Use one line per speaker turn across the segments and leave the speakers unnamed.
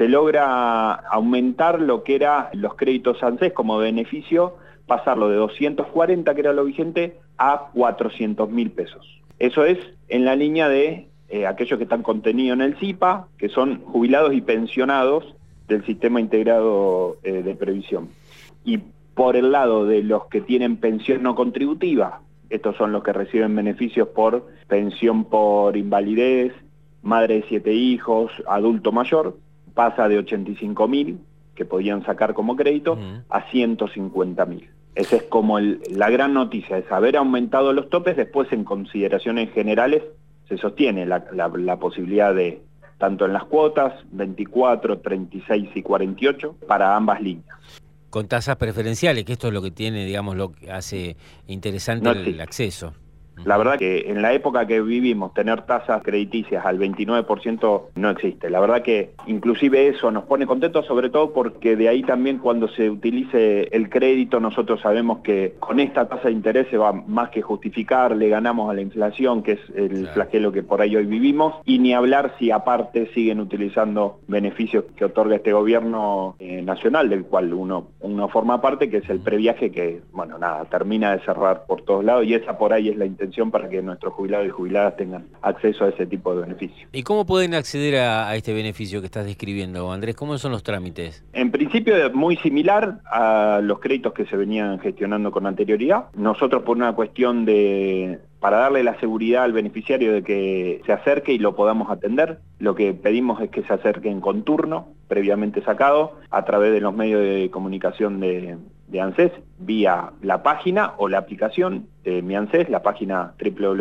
se logra aumentar lo que eran los créditos ANSES como beneficio, pasarlo de 240, que era lo vigente, a 400.000 pesos. Eso es en la línea de aquellos que están contenidos en el SIPA, que son jubilados y pensionados del Sistema Integrado de Previsión. Y por el lado de los que tienen pensión no contributiva, estos son los que reciben beneficios por pensión por invalidez, madre de 7 hijos, adulto mayor, pasa de 85.000, que podían sacar como crédito, a 150.000. Esa es como la gran noticia, es haber aumentado los topes. Después, en consideraciones generales, se sostiene la posibilidad de, tanto en las cuotas, 24, 36 y 48, para ambas líneas.
Con tasas preferenciales, que esto es lo que tiene, digamos, lo que hace interesante el acceso.
La verdad que en la época que vivimos, tener tasas crediticias al 29% no existe. La verdad que inclusive eso nos pone contentos, sobre todo porque de ahí también, cuando se utilice el crédito, nosotros sabemos que con esta tasa de interés se va más que justificar, le ganamos a la inflación, que es el flagelo que por ahí hoy vivimos, y ni hablar si aparte siguen utilizando beneficios que otorga este gobierno nacional, del cual uno forma parte, que es el previaje, que, bueno, nada, termina de cerrar por todos lados, y esa por ahí es la intención para que nuestros jubilados y jubiladas tengan acceso a ese tipo de beneficios.
¿Y cómo pueden acceder a este beneficio que estás describiendo, Andrés? ¿Cómo son los trámites?
En principio es muy similar a los créditos que se venían gestionando con anterioridad. Nosotros, por una cuestión para darle la seguridad al beneficiario de que se acerque y lo podamos atender, lo que pedimos es que se acerquen con turno previamente sacado a través de los medios de comunicación de ANSES, vía la página o la aplicación de Mi ANSES, la página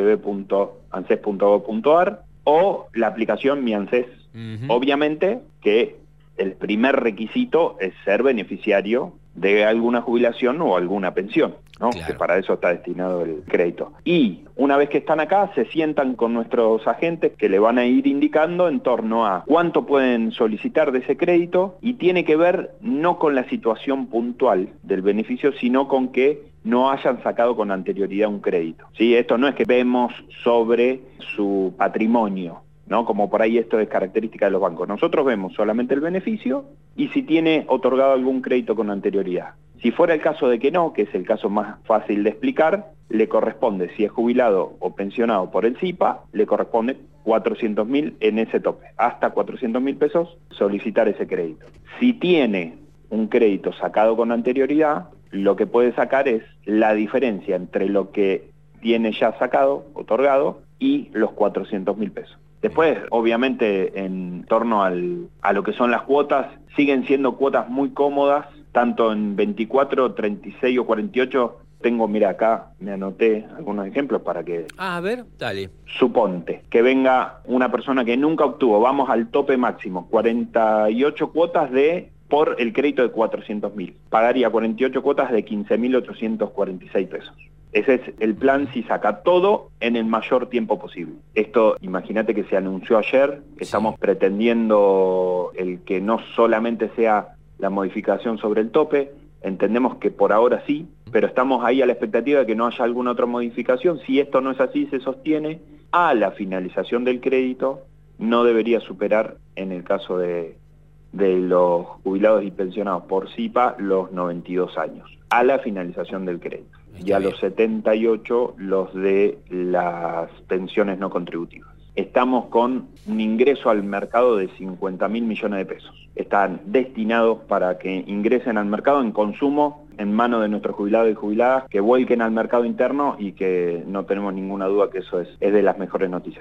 www.anses.gov.ar, o la aplicación Mi ANSES. Obviamente que el primer requisito es ser beneficiario de alguna jubilación o alguna pensión, ¿no? Claro. Que para eso está destinado el crédito. Y una vez que están acá, se sientan con nuestros agentes, que le van a ir indicando en torno a cuánto pueden solicitar de ese crédito, y tiene que ver no con la situación puntual del beneficio, sino con que no hayan sacado con anterioridad un crédito, ¿sí? Esto no es que vemos sobre su patrimonio, ¿no? Como por ahí esto es característica de los bancos. Nosotros vemos solamente el beneficio y si tiene otorgado algún crédito con anterioridad. Si fuera el caso de que no, que es el caso más fácil de explicar, le corresponde, si es jubilado o pensionado por el SIPA, le corresponde 400.000 en ese tope, hasta 400.000 pesos solicitar ese crédito. Si tiene un crédito sacado con anterioridad, lo que puede sacar es la diferencia entre lo que tiene ya sacado, otorgado, y los 400.000 pesos. Después, obviamente, en torno a lo que son las cuotas, siguen siendo cuotas muy cómodas, tanto en 24, 36 o 48. Tengo, mira, acá me anoté algunos ejemplos para que...
a ver, dale.
Suponte que venga una persona que nunca obtuvo, vamos al tope máximo, 48 cuotas por el crédito de 400.000. Pagaría 48 cuotas de 15.846 pesos. Ese es el plan si saca todo en el mayor tiempo posible. Esto, imagínate que se anunció ayer, que estamos pretendiendo el que no solamente sea la modificación sobre el tope. Entendemos que por ahora sí, pero estamos ahí a la expectativa de que no haya alguna otra modificación. Si esto no es así, se sostiene, a la finalización del crédito no debería superar, en el caso de los jubilados y pensionados por SIPA, los 92 años, a la finalización del crédito. Y a los 78 los de las pensiones no contributivas. Estamos con un ingreso al mercado de 50.000 millones de pesos. Están destinados para que ingresen al mercado en consumo, en manos de nuestros jubilados y jubiladas, que vuelquen al mercado interno, y que no tenemos ninguna duda que eso es de las mejores noticias.